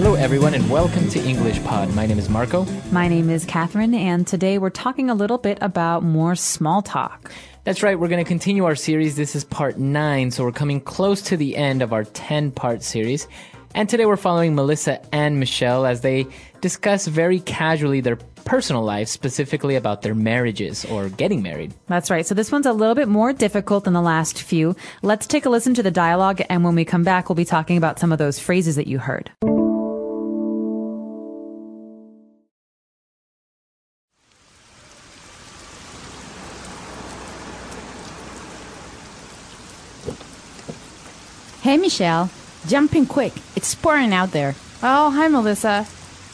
Hello, everyone, and welcome to English Pod. My name is Marco. My name is Catherine, and today we're talking a little bit about more small talk. That's right. We're going to continue our series. This is part 9, so we're coming close to the end of our 10-part series. And today we're following Melissa and Michelle as they discuss very casually their personal lives, specifically about their marriages or getting married. That's right. So this one's a little bit more difficult than the last few. Let's take a listen to the dialogue, and when we come back, we'll be talking about some of those phrases that you heard. Hey, Michelle. Jump in quick. It's pouring out there. Oh, hi, Melissa.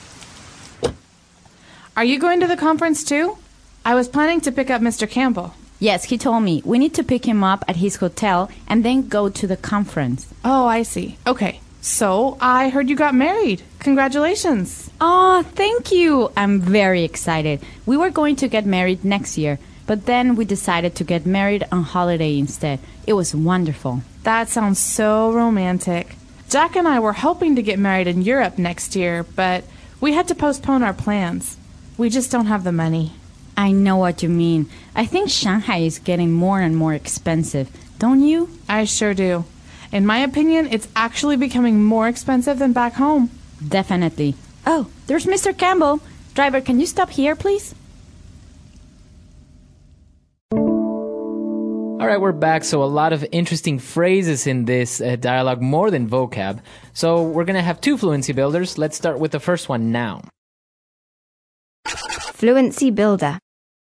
Are you going to the conference too? I was planning to pick up Mr. Campbell. Yes, he told me. We need to pick him up at his hotel and then go to the conference. Oh, I see. Okay. So, I heard you got married. Congratulations. Oh, thank you. I'm very excited. We were going to get married next year, but then we decided to get married on holiday instead. It was wonderful. That sounds so romantic. Jack and I were hoping to get married in Europe next year, but we had to postpone our plans. We just don't have the money. I know what you mean. I think Shanghai is getting more and more expensive, don't you? I sure do. In my opinion, it's actually becoming more expensive than back home. Definitely. Oh, there's Mr. Campbell. Driver, can you stop here, please? All right, we're back. So a lot of interesting phrases in this dialogue, more than vocab. So we're going to have 2 fluency builders. Let's start with the first one now. Fluency builder.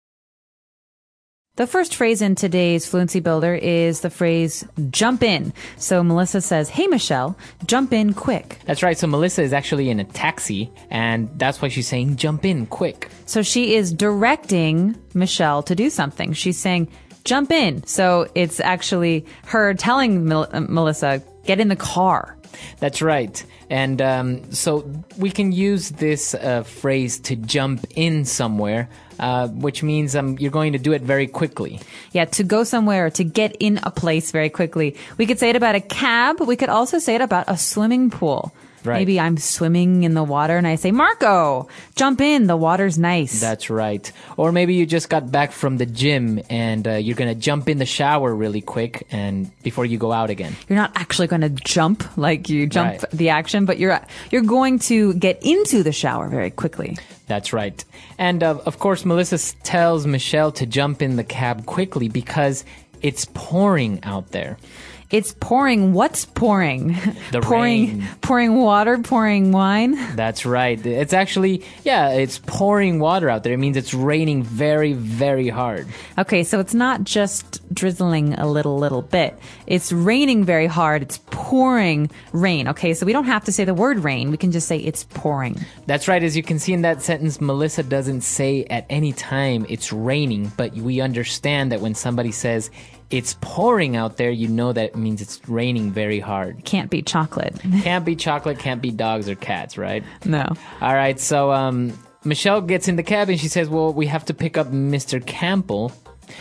The first phrase in today's Fluency Builder is the phrase, jump in. So Melissa says, hey, Michelle, jump in quick. That's right. So Melissa is actually in a taxi, and that's why she's saying jump in quick. So she is directing Michelle to do something. She's saying, jump in. So it's actually her telling Melissa, get in the car. That's right. And so we can use this phrase to jump in somewhere, which means you're going to do it very quickly. Yeah, to go somewhere, to get in a place very quickly. We could say it about a cab. We could also say it about a swimming pool. Right. Maybe I'm swimming in the water and I say, Marco, jump in. The water's nice. That's right. Or maybe you just got back from the gym and you're going to jump in the shower really quick and before you go out again. You're not actually going to jump like you jump Right. the action, but you're going to get into the shower very quickly. That's right. And of course, Melissa tells Michelle to jump in the cab quickly because it's pouring out there. It's pouring. What's pouring? The pouring, rain. Pouring water, pouring wine. That's right. It's actually, it's pouring water out there. It means it's raining very, very hard. Okay, so it's not just drizzling a little bit. It's raining very hard. It's pouring rain. Okay, so we don't have to say the word rain. We can just say it's pouring. That's right. As you can see in that sentence, Melissa doesn't say at any time it's raining, but we understand that when somebody says it's pouring out there, you know that it means it's raining very hard. Can't be chocolate. Can't be chocolate, can't be dogs or cats, right? No. All right, so Michelle gets in the cab and she says, well, we have to pick up Mr. Campbell,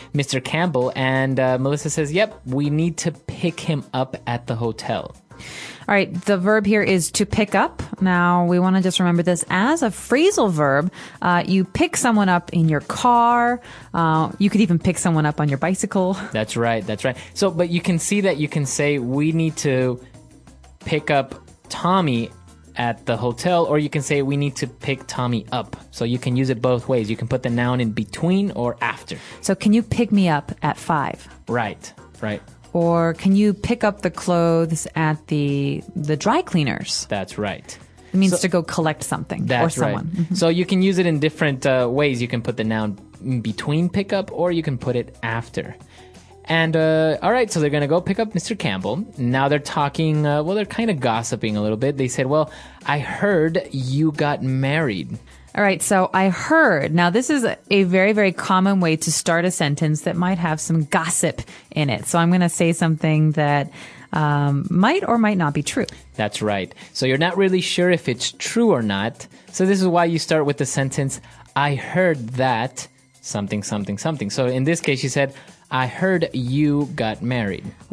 and Melissa says, yep, we need to pick him up at the hotel. All right, the verb here is to pick up. Now, we want to just remember this as a phrasal verb. You pick someone up in your car. You could even pick someone up on your bicycle. That's right. So, but you can see that you can say, we need to pick up Tommy at the hotel, or you can say, we need to pick Tommy up. So you can use it both ways. You can put the noun in between or after. So can you pick me up at 5? Right. Or can you pick up the clothes at the dry cleaners? That's right. It means to go collect something or someone. Right. Mm-hmm. So you can use it in different ways. You can put the noun in between pickup, or you can put it after. And all right, so they're going to go pick up Mr. Campbell. Now they're talking, they're kind of gossiping a little bit. They said, well, I heard you got married. All right, so I heard. Now, this is a very, very common way to start a sentence that might have some gossip in it. So I'm going to say something that might or might not be true. That's right. So you're not really sure if it's true or not. So this is why you start with the sentence, I heard that something, something, something. So in this case, you said, I heard you got married. Or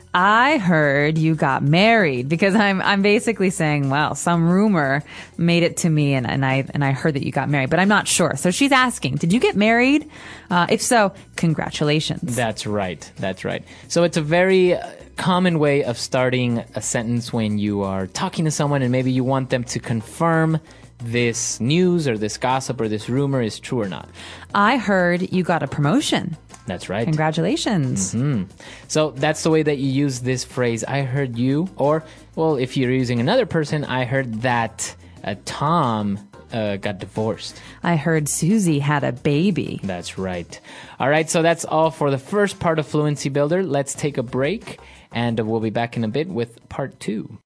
I heard you got married, because I'm basically saying, well, some rumor made it to me and I heard that you got married, but I'm not sure. So she's asking, did you get married? If so, congratulations. That's right. That's right. So it's a very common way of starting a sentence when you are talking to someone and maybe you want them to confirm this news or this gossip or this rumor is true or not. I heard you got a promotion. That's right. Congratulations. So that's the way that you use this phrase, I heard you. Or, well, if you're using another person, I heard that Tom got divorced. I heard Susie had a baby. That's right. All right, so that's all for the first part of Fluency Builder. Let's take a break, and we'll be back in a bit with part 2.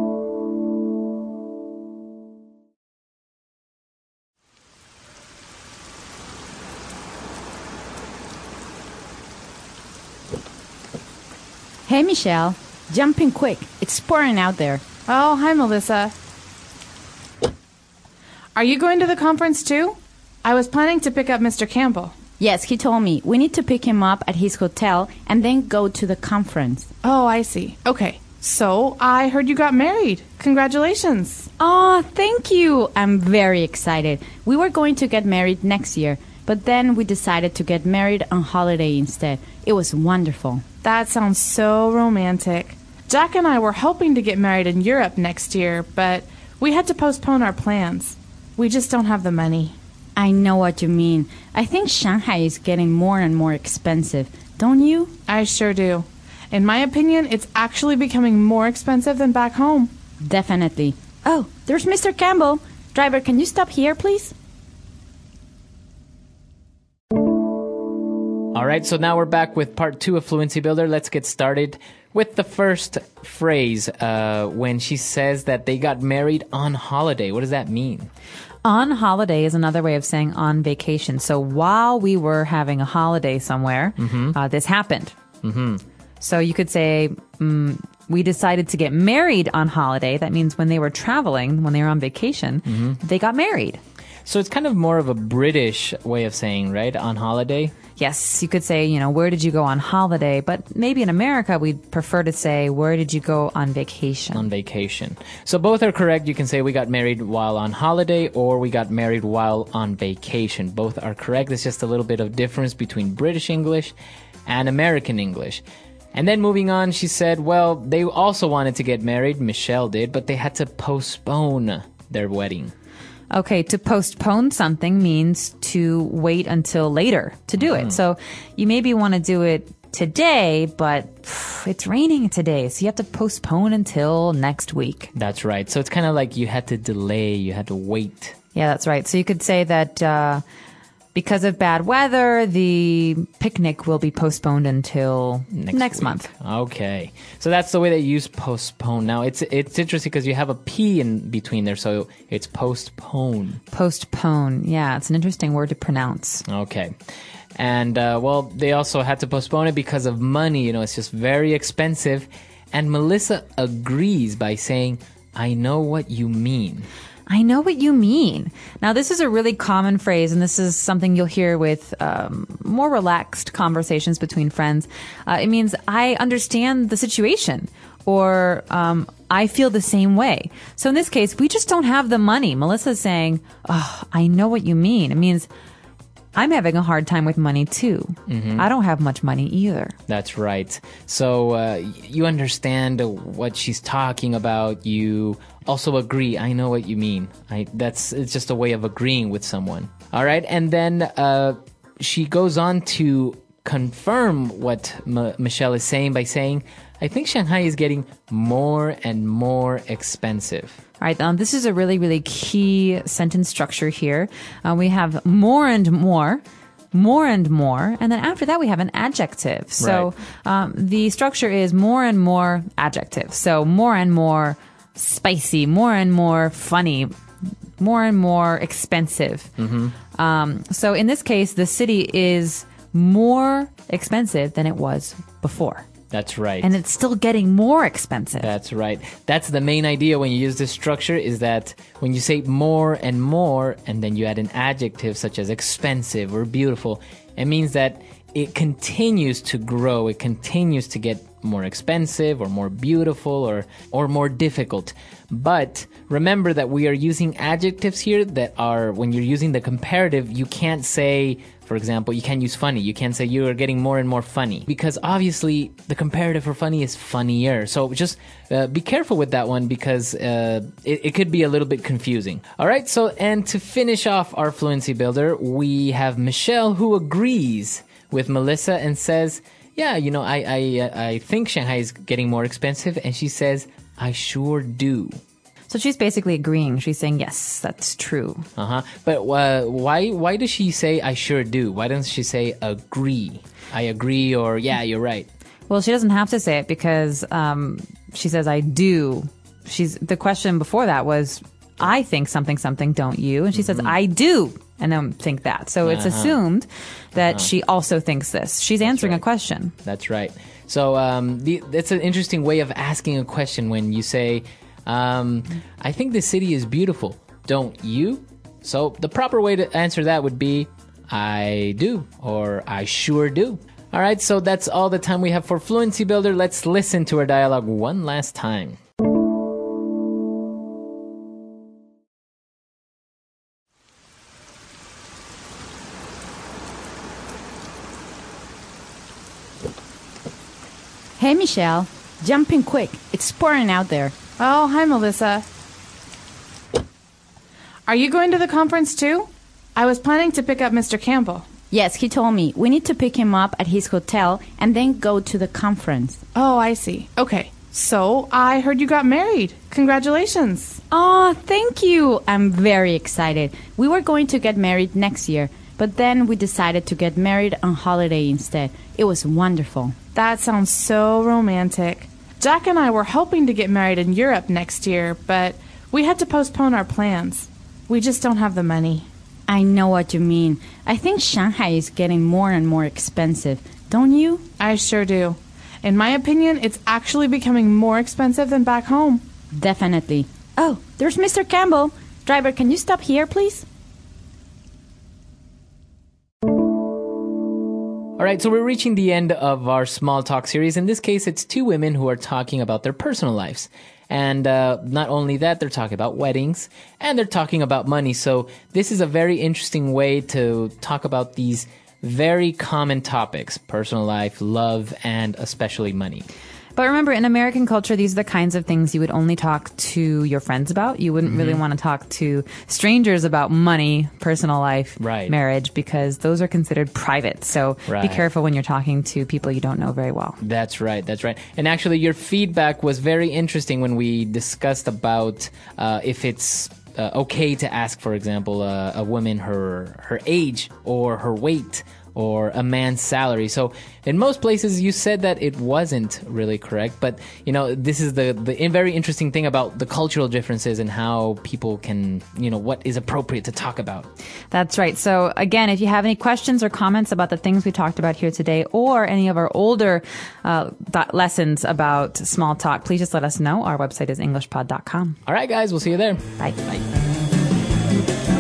Hey, Michelle. Jump in quick. It's pouring out there. Oh, hi, Melissa. Are you going to the conference too? I was planning to pick up Mr. Campbell. Yes, he told me. We need to pick him up at his hotel and then go to the conference. Oh, I see. Okay. So, I heard you got married. Congratulations. Oh, thank you. I'm very excited. We were going to get married next year, but then we decided to get married on holiday instead. It was wonderful. That sounds so romantic. Jack and I were hoping to get married in Europe next year, but we had to postpone our plans. We just don't have the money. I know what you mean. I think Shanghai is getting more and more expensive, don't you? I sure do. In my opinion, it's actually becoming more expensive than back home. Definitely. Oh, there's Mr. Campbell. Driver, can you stop here, please? All right, so now we're back with part 2 of Fluency Builder. Let's get started with the first phrase when she says that they got married on holiday. What does that mean? On holiday is another way of saying on vacation. So while we were having a holiday somewhere, this happened. So you could say, we decided to get married on holiday. That means when they were traveling, when they were on vacation, they got married. So it's kind of more of a British way of saying, right? On holiday? Yes, you could say, where did you go on holiday? But maybe in America, we'd prefer to say, where did you go on vacation? On vacation. So both are correct. You can say we got married while on holiday or we got married while on vacation. Both are correct. There's just a little bit of difference between British English and American English. And then moving on, she said, well, they also wanted to get married. Michelle did, but they had to postpone their wedding. Okay, to postpone something means to wait until later to do it. So you maybe want to do it today, but it's raining today, so you have to postpone until next week. That's right. So it's kind of like you had to delay, you had to wait. Yeah, that's right. So you could say that because of bad weather, the picnic will be postponed until next month. Okay. So that's the way that you use postpone. Now, it's interesting because you have a P in between there, so it's postpone. Postpone. Yeah, it's an interesting word to pronounce. Okay. And, well, they also had to postpone it because of money. It's just very expensive. And Melissa agrees by saying, I know what you mean. I know what you mean. Now, this is a really common phrase, and this is something you'll hear with more relaxed conversations between friends. It means, I understand the situation, or I feel the same way. So in this case, we just don't have the money. Melissa's saying, oh, I know what you mean. It means, I'm having a hard time with money too. I don't have much money either. That's right. So you understand what she's talking about. You also agree. I know what you mean. It's just a way of agreeing with someone. All right. And then she goes on to confirm what Michelle is saying by saying, I think Shanghai is getting more and more expensive. All right, this is a really, really key sentence structure here. We have more and more, and then after that we have an adjective. So the structure is more and more adjective. So more and more spicy, more and more funny, more and more expensive. So in this case, the city is more expensive than it was before. That's right. And it's still getting more expensive. That's right. That's the main idea when you use this structure, is that when you say more, and then you add an adjective such as expensive or beautiful, it means that it continues to grow. It continues to get more expensive or more beautiful or more difficult. But remember that we are using adjectives here that are, when you're using the comparative, you can't say, for example, you can't use funny. You can't say you are getting more and more funny, because obviously the comparative for funny is funnier. So just be careful with that one, because it could be a little bit confusing. All right. So, and to finish off our fluency builder, we have Michelle, who agrees with Melissa and says, yeah, you know, I think Shanghai is getting more expensive. And she says, I sure do. So she's basically agreeing. She's saying, yes, that's true. But why does she say, I sure do? Why doesn't she say, agree? I agree, or yeah, you're right. Well, she doesn't have to say it because she says, I do. The question before that was, I think something, don't you? And she says, I do. And then think that. So it's assumed that she also thinks this. She's answering a question. That's right. So that's an interesting way of asking a question when you say, I think the city is beautiful, don't you? So the proper way to answer that would be, I do, or I sure do. All right, so that's all the time we have for Fluency Builder. Let's listen to our dialogue one last time. Hey, Michelle. Jump in quick. It's pouring out there. Oh, hi, Melissa. Are you going to the conference too? I was planning to pick up Mr. Campbell. Yes, he told me. We need to pick him up at his hotel and then go to the conference. Oh, I see. Okay. So, I heard you got married. Congratulations. Oh, thank you. I'm very excited. We were going to get married next year, but then we decided to get married on holiday instead. It was wonderful. That sounds so romantic. Jack and I were hoping to get married in Europe next year, but we had to postpone our plans. We just don't have the money. I know what you mean. I think Shanghai is getting more and more expensive, don't you? I sure do. In my opinion, it's actually becoming more expensive than back home. Definitely. Oh, there's Mr. Campbell. Driver, can you stop here, please? All right, so we're reaching the end of our small talk series. In this case, it's two women who are talking about their personal lives. And not only that, they're talking about weddings and they're talking about money. So this is a very interesting way to talk about these very common topics: personal life, love, and especially money. But remember, in American culture, these are the kinds of things you would only talk to your friends about. You wouldn't really want to talk to strangers about money, personal life, marriage, because those are considered private. So be careful when you're talking to people you don't know very well. That's right. That's right. And actually, your feedback was very interesting when we discussed about if it's okay to ask, for example, a woman her age or her weight, or a man's salary. So in most places you said that it wasn't really correct, but you know, this is the very interesting thing about the cultural differences and how people can, you know, what is appropriate to talk about. That's right. So again, if you have any questions or comments about the things we talked about here today, or any of our older lessons about small talk, please just let us know. Our website is englishpod.com. All right, guys, we'll see you there. Bye. Bye.